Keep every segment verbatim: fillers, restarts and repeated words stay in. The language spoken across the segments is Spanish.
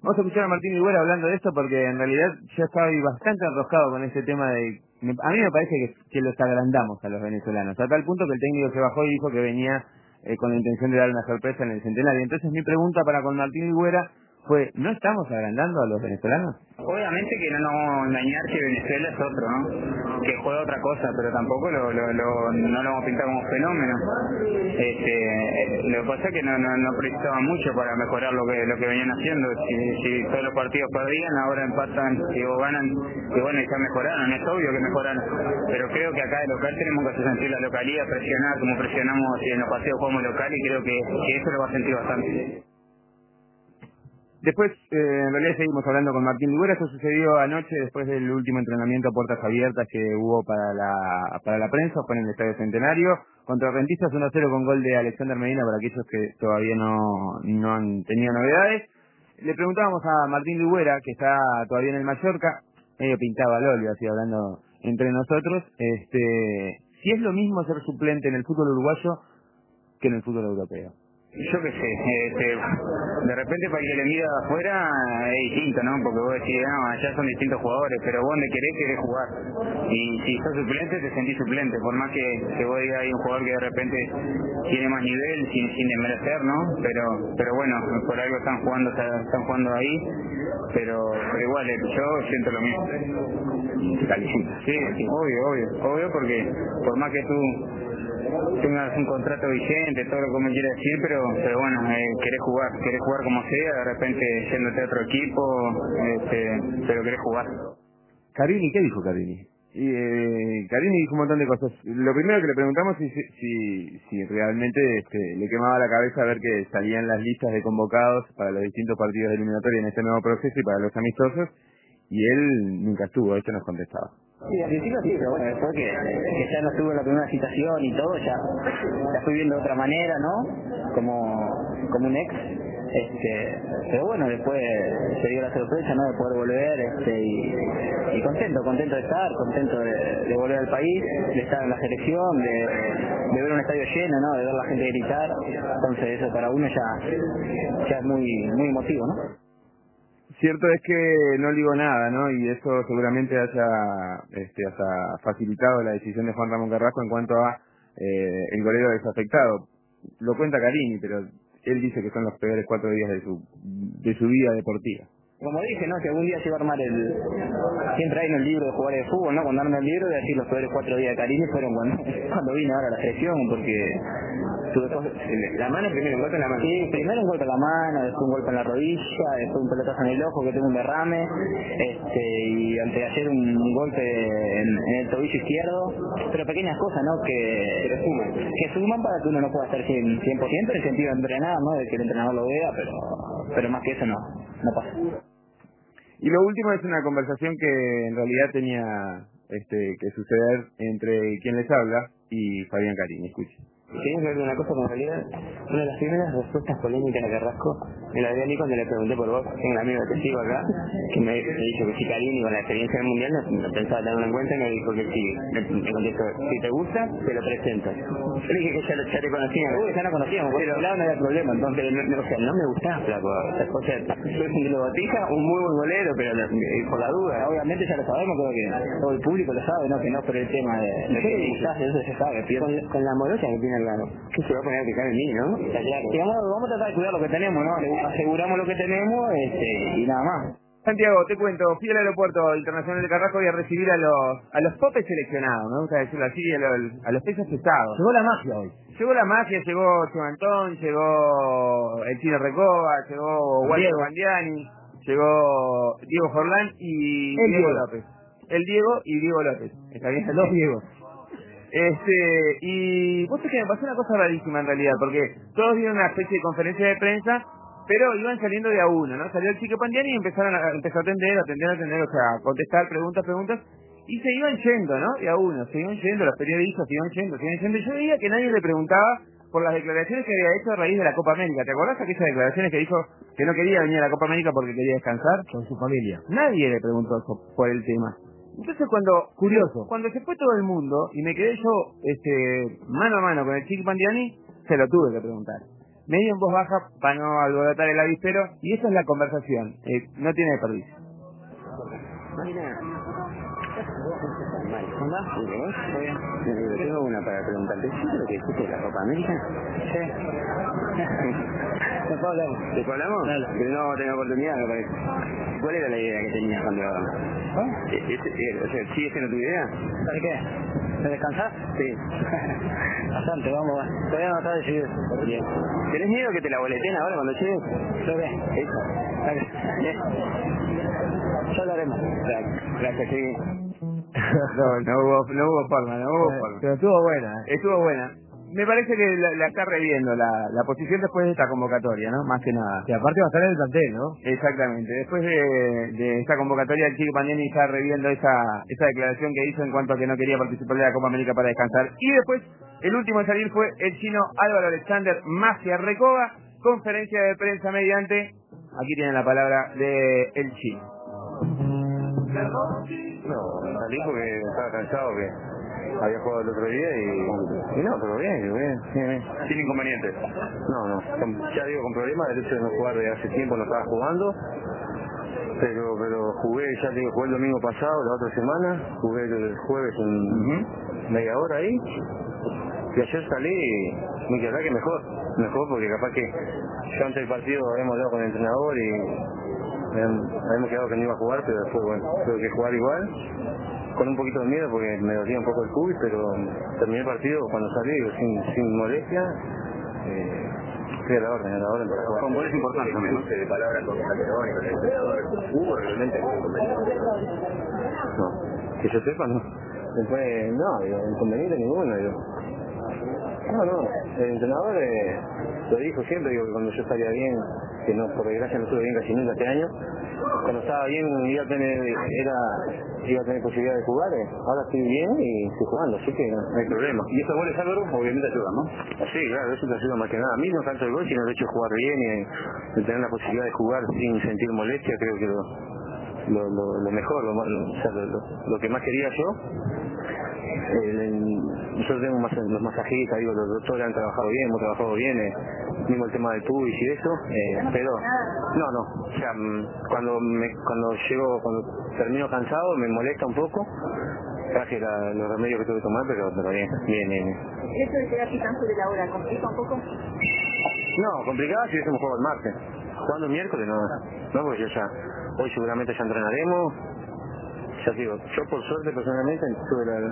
Vamos a escuchar a Martín Ligüera hablando de esto porque en realidad yo estaba bastante enroscado con este tema de... A mí me parece que, que los agrandamos a los venezolanos, a tal punto que el técnico se bajó y dijo que venía eh, con la intención de dar una sorpresa en el centenario. Entonces mi pregunta para con Martín Ligüera fue, ¿no estamos agrandando a los venezolanos? Obviamente que no nos vamos a engañar que Venezuela es otro, ¿no? Que juega otra cosa, pero tampoco lo, lo, lo, no lo vamos a pintar como fenómeno. Este, lo que pasa es que no, no, no precisaban mucho para mejorar lo que lo que venían haciendo. Si, si todos los partidos perdían, ahora empatan y o ganan, y bueno, ya mejoraron, es obvio que mejoraron. Pero creo que acá de local tenemos que hacer sentir la localidad, presionar como presionamos si en los partidos jugamos local, y creo que, que eso lo va a sentir bastante. Después, eh, en realidad seguimos hablando con Martín Ligüera. Esto sucedió anoche después del último entrenamiento a puertas abiertas que hubo para la para la prensa, fue en el Estadio Centenario, contra Rentistas uno a cero con gol de Alexander Medina, para aquellos que todavía no, no han tenido novedades. Le preguntábamos a Martín Ligüera, que está todavía en el Mallorca, medio pintado al óleo, así hablando entre nosotros, este, si es lo mismo ser suplente en el fútbol uruguayo que en el fútbol europeo. Yo qué sé, este, de repente para el que le mira de afuera es distinto, ¿no? Porque vos decís, no, allá son distintos jugadores, pero vos donde querés, querés jugar. Y si sos suplente, te sentís suplente, por más que, que vos digas hay un jugador que de repente tiene más nivel, sin, sin desmerecer, ¿no? Pero pero bueno, por algo están jugando están jugando ahí, pero, pero igual, eh, yo siento lo mismo. Sí, sí, obvio, obvio, obvio, porque por más que tú tengas un contrato vigente, todo lo que me quiere decir, pero pero bueno, eh, querés jugar, querés jugar como sea, de repente yéndote a otro equipo, este, pero querés jugar. Carini, ¿qué dijo Carini? Y, eh, Carini dijo un montón de cosas. Lo primero que le preguntamos es si, si, si realmente este, le quemaba la cabeza ver que salían las listas de convocados para los distintos partidos de eliminatoria en este nuevo proceso y para los amistosos, y él nunca estuvo, esto nos contestaba. Sí, al principio sí, pero bueno, después que, que ya no estuve en la primera citación y todo, ya la fui viendo de otra manera, ¿no? Como, como un ex. Este, pero bueno, después se dio la sorpresa, ¿no? De poder volver, este, y, y contento, contento de estar, contento de, de volver al país, de estar en la selección, de, de ver un estadio lleno, ¿no? De ver la gente gritar. Entonces eso para uno ya, ya es muy, muy emotivo, ¿no? Cierto es que no digo nada, ¿no? Y eso seguramente haya, este, haya facilitado la decisión de Juan Ramón Carrasco en cuanto a eh, el golero desafectado. Lo cuenta Carini, pero él dice que son los peores cuatro días de su de su vida deportiva. Como dije, ¿no? Que algún día se iba a armar el... Siempre hay en el libro de jugadores de fútbol, ¿no? Cuando arma el libro, de decir los peores cuatro días de Carini fueron cuando, cuando vine ahora a la selección, porque... Tuve cosas... La mano primero, un golpe en la mano. Sí, primero un golpe en la mano, después un golpe en la rodilla, después un pelotazo en el ojo, que tengo un derrame, este, y antes de ayer un golpe en, en el tobillo izquierdo, pero pequeñas cosas, ¿no? Que, que suman. Que suman para que uno no pueda estar cien por ciento en el sentido de entrenar, ¿no? De que el entrenador lo vea, pero, pero más que eso no, no pasa. Y lo último es una conversación que en realidad tenía este, que suceder entre quien les habla y Fabián Carini. Escuche. Quería ver una cosa, con realidad, una de las primeras respuestas polémicas de Carrasco me la dio a mí cuando le pregunté por vos, tengo un amigo que te sigo acá, que me, me dijo que si Carini con la experiencia del mundial no, no pensaba tenerlo en cuenta, y me dijo que sí. Me, me contestó, si te gusta, te lo presento. Yo le dije que ya, lo, ya te conocían. Uy, ya no conocíamos, por ese lado no había problema, entonces, no, no, o sea, no me gustaba, flaco. O sea, soy un globotija, un muy buen golero, pero no, por la duda, obviamente ya lo sabemos, creo que todo el público lo sabe, ¿no? Que no por el tema de, de que te gustás, eso se sabe. Con, con la morocha que tiene el gano, que se va a poner a picar en mí, ¿no? Está claro. Y vamos, vamos a tratar de cuidar lo que tenemos, ¿no? Aseguramos lo que tenemos, este, y nada más. Santiago, te cuento, fui al aeropuerto internacional de Carrasco y a recibir a los a los popes seleccionados, me gusta decirlo así, a los, a los pesos pesados. Llegó la magia hoy. Llegó la magia, llegó Chivantón, llegó el Chino Recoba, llegó Walter Bandiani, llegó Diego Forlán y El Diego Diego. López. El Diego y Diego López, ¿está bien? Los Diegos. Este, y vos sabés que me pasó una cosa rarísima en realidad, porque todos dieron una especie de conferencia de prensa, pero iban saliendo de a uno, ¿no? Salió el Chico Pandiani y empezaron a, empezó a atender, atender, atender, o sea, a contestar preguntas, preguntas, y se iban yendo, ¿no? De a uno, se iban yendo, los periodistas se iban yendo, se iban yendo, y yo veía que nadie le preguntaba por las declaraciones que había hecho a raíz de la Copa América. ¿Te acordás aquellas declaraciones que dijo que no quería venir a la Copa América porque quería descansar? Con su familia. Nadie le preguntó eso por el tema. Entonces cuando Curioso. cuando se fue todo el mundo y me quedé yo este mano a mano con el Chiqui Pandiani, se lo tuve que preguntar. medio en voz baja para no alborotar el avispero, y esa es la conversación, eh, no tiene desperdicio. Máquina. ¿Cómo va? ¿Y vos? Muy bien. Eh, tengo una para preguntarte. ¿Sí lo que dijiste de la Copa América? Sí. ¿Después hablamos? ¿Después hablamos? Claro. Pero no tengo oportunidad, me parece. ¿Cuál era la idea que tenías cuando... ¿Ah? ¿Ese, eh, o sea, ¿sigue siendo tu idea? ¿Para qué? ¿De descansar? Sí. Bastante, vamos, va. Todavía no está decidido. Bien. ¿Tenés miedo que te la boleteen ahora cuando llegues? ¿Lo qué? Eso. Ya hablaremos. Gracias, gracias, sí. No, no hubo, no hubo forma, no hubo forma. Pero estuvo buena. ¿eh? Estuvo buena. Me parece que la, la está reviendo la, la posición después de esta convocatoria, ¿no? Más que nada. Y aparte va a estar en el plantel, ¿no? Exactamente. Después de, de esta convocatoria, el Chico Pandiani está reviendo esa, esa declaración que hizo en cuanto a que no quería participar de la Copa América para descansar. Y después, el último en salir fue el chino Álvaro Alexander Magia Recoba, conferencia de prensa mediante, aquí tienen la palabra de el chino. No, salí porque estaba cansado, que había jugado el otro día y, y no, pero bien, bien, bien, bien. Sin inconvenientes. No, no, con, ya digo, con problemas, el hecho de no jugar de hace tiempo, no estaba jugando, pero pero jugué, ya digo, jugué el domingo pasado, la otra semana, jugué el jueves en uh-huh. media hora ahí, y ayer salí y me quedé que mejor, mejor porque capaz que yo antes del partido habíamos hablado con el entrenador y habíamos quedado que no iba a jugar, pero después, bueno, tuve que jugar igual, con un poquito de miedo porque me dolía un poco el pubis, pero terminé el partido cuando salí, sin, sin molestia, eh, estoy a la orden, a la orden para jugar. Con goles importantes también, ¿no? De palabras con Calderón y con el entrenador, ¿hubo realmente inconveniente? No, que yo sepa, no. Después, no, digo, inconveniente ninguno, digo. No, no, el entrenador eh, lo dijo siempre, digo que cuando yo estaría bien, que no, por desgracia no estuve bien casi nunca este año, cuando estaba bien iba a tener, era, iba a tener posibilidad de jugar, eh. Ahora estoy bien y estoy jugando, así que no, no hay problema. Y estos goles, Álvaro, obviamente ayudan, ¿no? Sí, claro, eso te ayuda más que nada. A mí no tanto el gol, sino el hecho de jugar bien y de tener la posibilidad de jugar sin sentir molestia, creo que lo, lo, lo, lo mejor, lo, lo, o sea, lo, lo, lo que más quería yo. El, el, nosotros tenemos mas, los masajistas, digo, los doctores han trabajado bien, hemos trabajado bien, eh, mismo el tema del pubis y eso, eh, pero no, no, o sea, cuando me, cuando llego, cuando termino cansado me molesta un poco, traje la, los remedios que tuve que tomar, pero, pero bien, bien, bien. ¿Eso de quedar picando de la hora complica un poco? No, complicado si hubiésemos jugado el martes, jugando el miércoles no, no, porque yo ya, hoy seguramente ya entrenaremos. Ya digo, yo por suerte personalmente tuve la,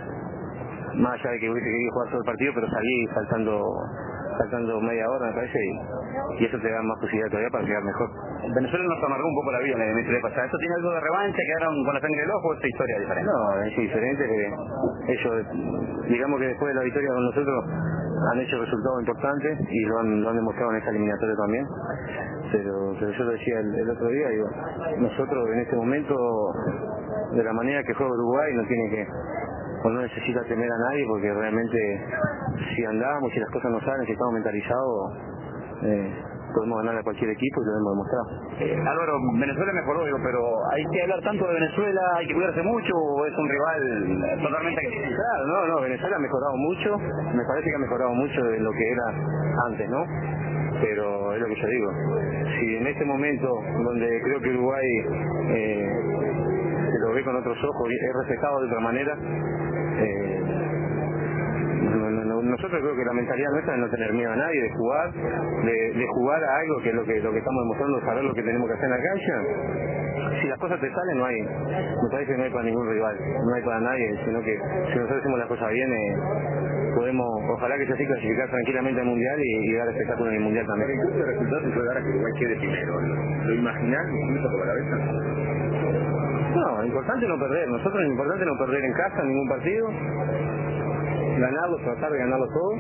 más allá de que hubiese querido jugar todo el partido, pero salí saltando saltando media hora me parece y, y eso te da más posibilidad todavía para llegar mejor. Venezuela nos amargó un poco la vida en la historia pasada. ¿Esto tiene algo de revancha? ¿Quedaron con la sangre del ojo? ¿Esta historia es diferente? No, es diferente que ellos, digamos que después de la victoria con nosotros han hecho resultados importantes y lo han, lo han demostrado en esta eliminatoria también. Pero, pero yo lo decía el, el otro día, digo, nosotros en este momento, de la manera que juega Uruguay, no tiene que, o no necesita temer a nadie, porque realmente si andamos, si las cosas no salen, si estamos mentalizados, eh, podemos ganar a cualquier equipo y lo hemos demostrado. Eh, Álvaro, Venezuela mejoró, digo, pero ¿hay que hablar tanto de Venezuela? ¿Hay que cuidarse mucho o es un rival totalmente accesible? Claro, no, no, Venezuela ha mejorado mucho, me parece que ha mejorado mucho de lo que era antes, ¿no? Pero es lo que yo digo, si en este momento donde creo que Uruguay eh, se lo ve con otros ojos y es respetado de otra manera, eh, no, no, no, nosotros creo que la mentalidad nuestra es no tener miedo a nadie, de jugar, de, de jugar a algo que es lo que, lo que estamos demostrando, saber lo que tenemos que hacer en la cancha. Si las cosas te salen, no hay, me parece que no hay para ningún rival, no hay para nadie, sino que si nosotros hacemos las cosas bien, eh, podemos, ojalá que sea así, clasificar tranquilamente al Mundial y, y dar espectáculo en el Mundial también. Pero incluso el resultado se puede dar a que Uruguay quede primero. ¿Lo imaginás incluso por la cabeza? No, importante no perder, nosotros es importante no perder en casa ningún partido, ganarlos, tratar de ganarlos todos,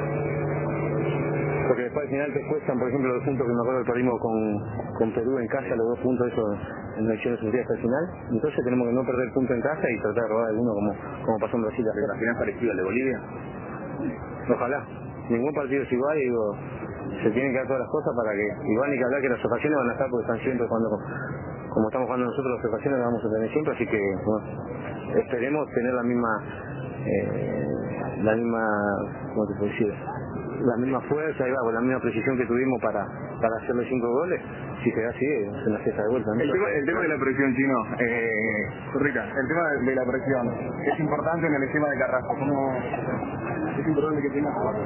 porque después al final te cuestan, por ejemplo, los puntos que me acuerdo que perdimos con, con Perú en casa, los dos puntos esos en la elección de hasta el final, entonces tenemos que no perder punto en casa y tratar de robar alguno como, como pasó en Brasil. ¿La final parecida al de Bolivia? Ojalá, ningún partido es igual, y digo, se tienen que dar todas las cosas para que, igual ni que hablar que las ocasiones van a estar porque están siempre jugando, como estamos jugando nosotros, las ocasiones las vamos a tener siempre, así que bueno, esperemos tener la misma, eh, la misma, ¿cómo te puedo decir? la misma fuerza, ahí va, con la misma precisión que tuvimos para, para hacer los cinco goles, si se da así, se nos cesa de vuelta, ¿no? El tema, el tema de la presión, Chino, eh, Rita, el tema de, de la presión es importante en el esquema de Carrasco. ¿Cómo es importante que tenga jugador?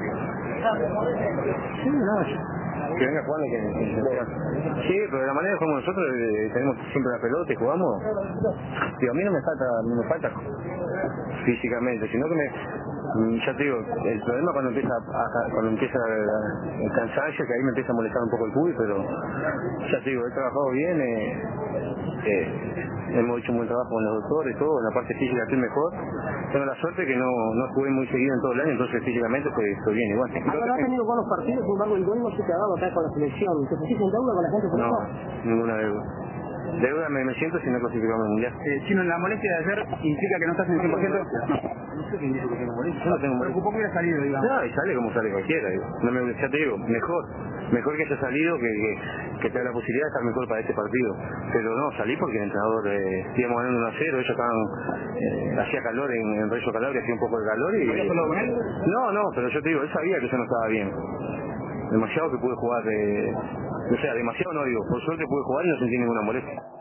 Sí, no, que venga jugando, que, que se juega. Sí, pero de la manera como nosotros eh, tenemos siempre la pelota y jugamos, digo, a mí no me falta, no me falta físicamente, sino que me, ya te digo, el problema cuando empieza a, cuando empieza el cansancio, que ahí me empieza a molestar un poco el cubi, pero ya te digo, he trabajado bien, eh, eh, hemos hecho un buen trabajo con los doctores, todo, en la parte física estoy mejor. Tengo la suerte que no, no jugué muy seguido en todo el año, entonces físicamente estoy, estoy bien igual. Ahora ha tenido buenos partidos, sin embargo el gol no se te ha dado acá con la selección. ¿Te sentís en deuda con la gente por No, eso? ninguna deuda. Deuda me, me siento si no clasificamos al mundial. Eh, Chino, ¿la molestia de ayer implica que no estás en el cien por ciento? No sé quién dice que tengo molestia. Yo no tengo molestia. Preocupó que hubiera salido, digamos. No, y sale como sale cualquiera. Digo. No me, ya te digo, mejor. Mejor que haya salido que, que, que te da la posibilidad de estar mejor para este partido. Pero no, salí porque el entrenador eh, íbamos ganando uno a cero, ellos estaban, eh, hacía calor en, en Rayo Calabria, hacía un poco de calor y... ¿Habías hablado con él? No, no, pero yo te digo, él sabía que yo no estaba bien. Demasiado que pude jugar, eh, o sea, demasiado no digo, por suerte pude jugar y no sentí ninguna molestia.